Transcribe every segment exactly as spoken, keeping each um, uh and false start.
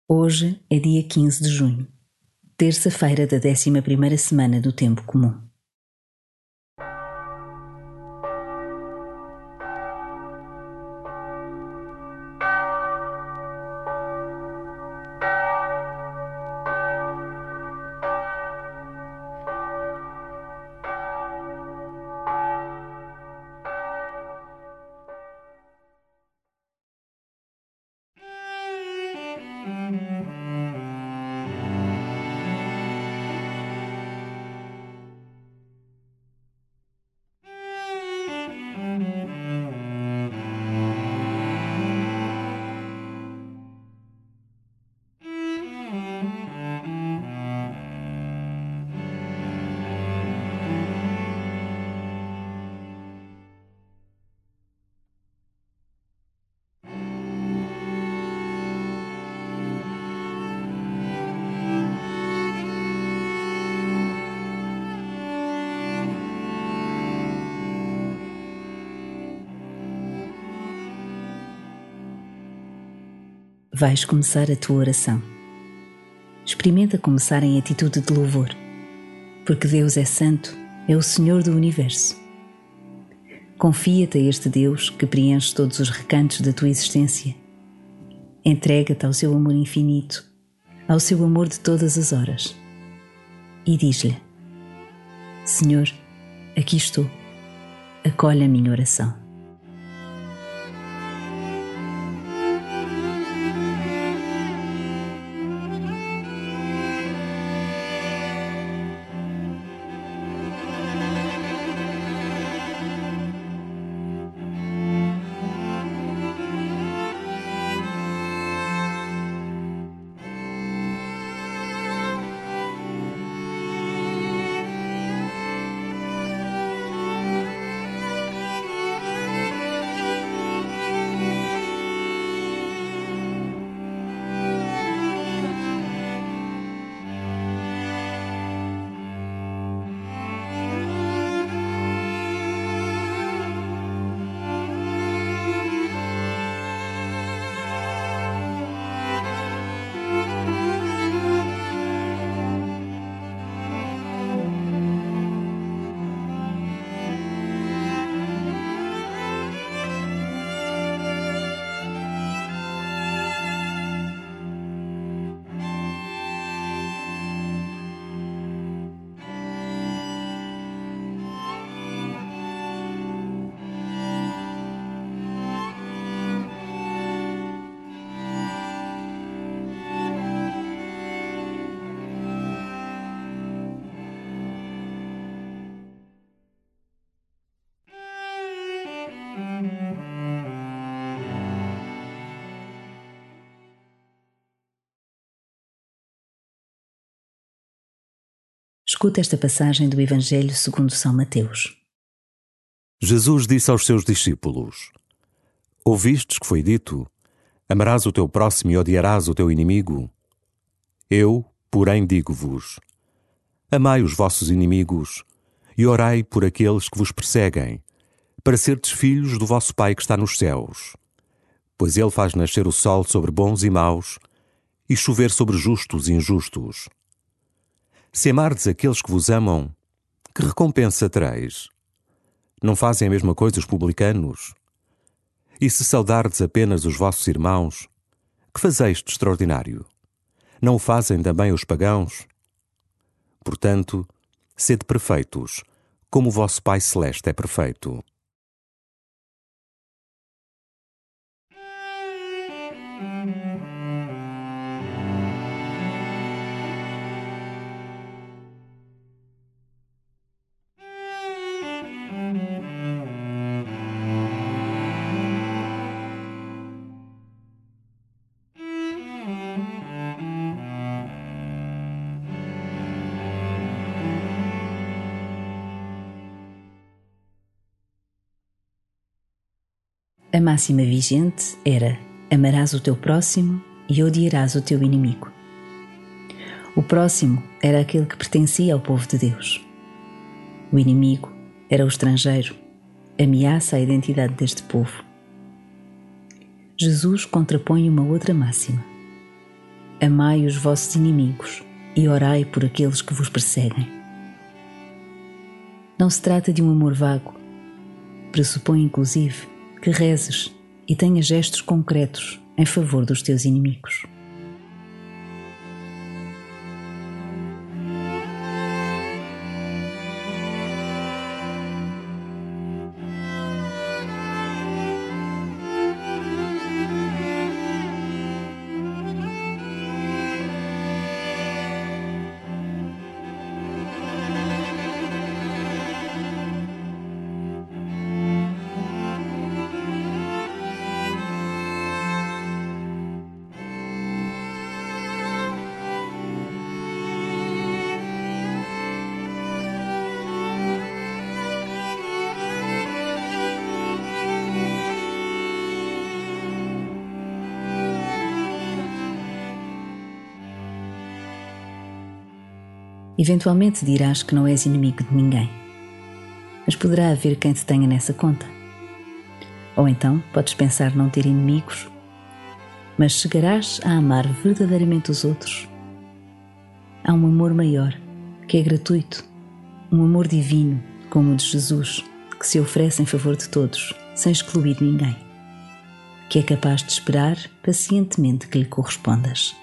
Hoje é dia quinze de junho, terça-feira da décima primeira semana do Tempo Comum. Vais começar a tua oração. Experimenta começar em atitude de louvor, porque Deus é santo, é o Senhor do Universo. Confia-te a este Deus que preenche todos os recantos da tua existência. Entrega-te ao seu amor infinito, ao seu amor de todas as horas. E diz-lhe: Senhor, aqui estou, acolhe a minha oração. Escuta esta passagem do Evangelho segundo São Mateus. Jesus disse aos seus discípulos: Ouvistes que foi dito: Amarás o teu próximo e odiarás o teu inimigo? Eu, porém, digo-vos: Amai os vossos inimigos e orai por aqueles que vos perseguem, para serdes filhos do vosso Pai que está nos céus. Pois Ele faz nascer o sol sobre bons e maus e chover sobre justos e injustos. Se amardes aqueles que vos amam, que recompensa tereis? Não fazem a mesma coisa os publicanos? E se saudardes apenas os vossos irmãos, que fazeis de extraordinário? Não o fazem também os pagãos? Portanto, sede perfeitos, como o vosso Pai Celeste é perfeito. A máxima vigente era: amarás o teu próximo e odiarás o teu inimigo. O próximo era aquele que pertencia ao povo de Deus. O inimigo era o estrangeiro, ameaça à identidade deste povo. Jesus contrapõe uma outra máxima: amai os vossos inimigos e orai por aqueles que vos perseguem. Não se trata de um amor vago. Pressupõe, inclusive, que rezes e tenhas gestos concretos em favor dos teus inimigos. Eventualmente dirás que não és inimigo de ninguém, mas poderá haver quem te tenha nessa conta. Ou então podes pensar não ter inimigos, mas chegarás a amar verdadeiramente os outros. Há um amor maior, que é gratuito, um amor divino, como o de Jesus, que se oferece em favor de todos, sem excluir ninguém, que é capaz de esperar pacientemente que lhe correspondas.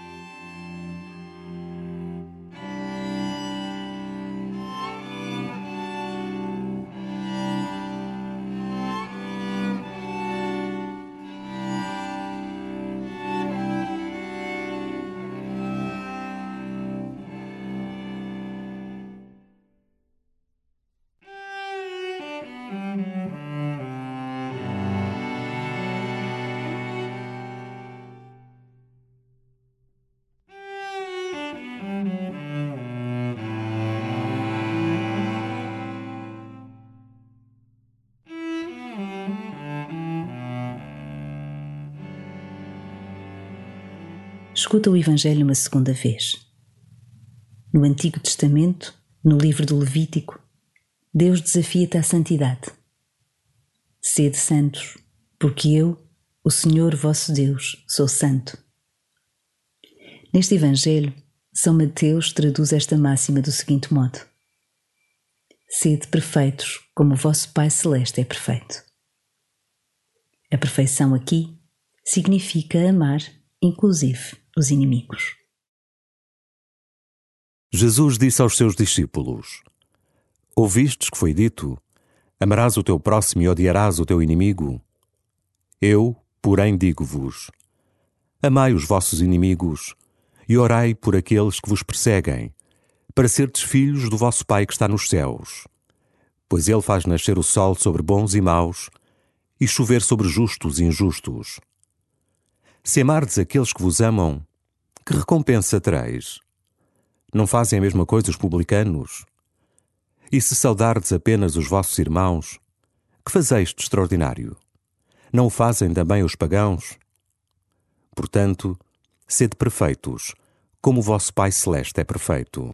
Escuta o Evangelho uma segunda vez. No Antigo Testamento, no livro do Levítico, Deus desafia-te à santidade. Sede santos, porque eu, o Senhor vosso Deus, sou santo. Neste Evangelho, São Mateus traduz esta máxima do seguinte modo: sede perfeitos, como o vosso Pai Celeste é perfeito. A perfeição aqui significa amar, inclusive, os inimigos. Jesus disse aos seus discípulos: ouvistes que foi dito: amarás o teu próximo e odiarás o teu inimigo? Eu, porém, digo-vos: amai os vossos inimigos e orai por aqueles que vos perseguem, para serdes filhos do vosso Pai que está nos céus. Pois ele faz nascer o sol sobre bons e maus e chover sobre justos e injustos. Se amardes aqueles que vos amam, que recompensa tereis? Não fazem a mesma coisa os publicanos? E se saudardes apenas os vossos irmãos, que fazeis de extraordinário? Não o fazem também os pagãos? Portanto, sede perfeitos, como o vosso Pai Celeste é perfeito.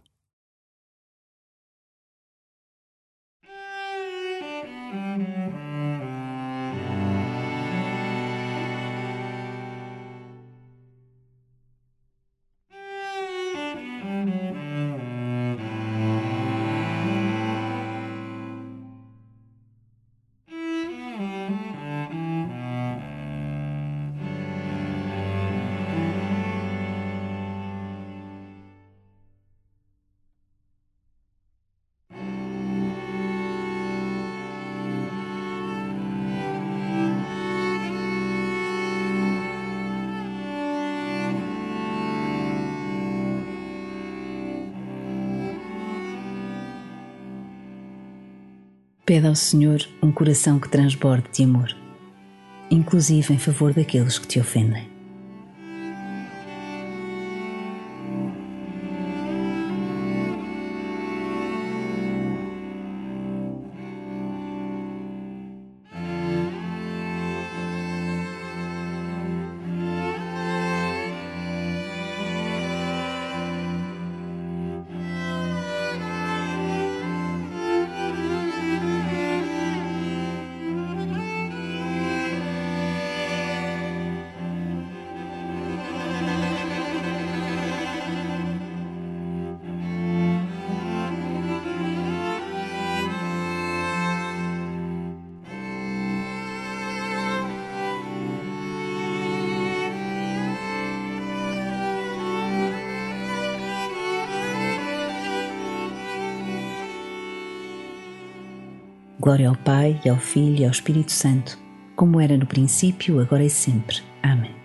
Pede ao Senhor um coração que transborde de amor, inclusive em favor daqueles que te ofendem. Glória ao Pai, e ao Filho e ao Espírito Santo, como era no princípio, agora e sempre. Amém.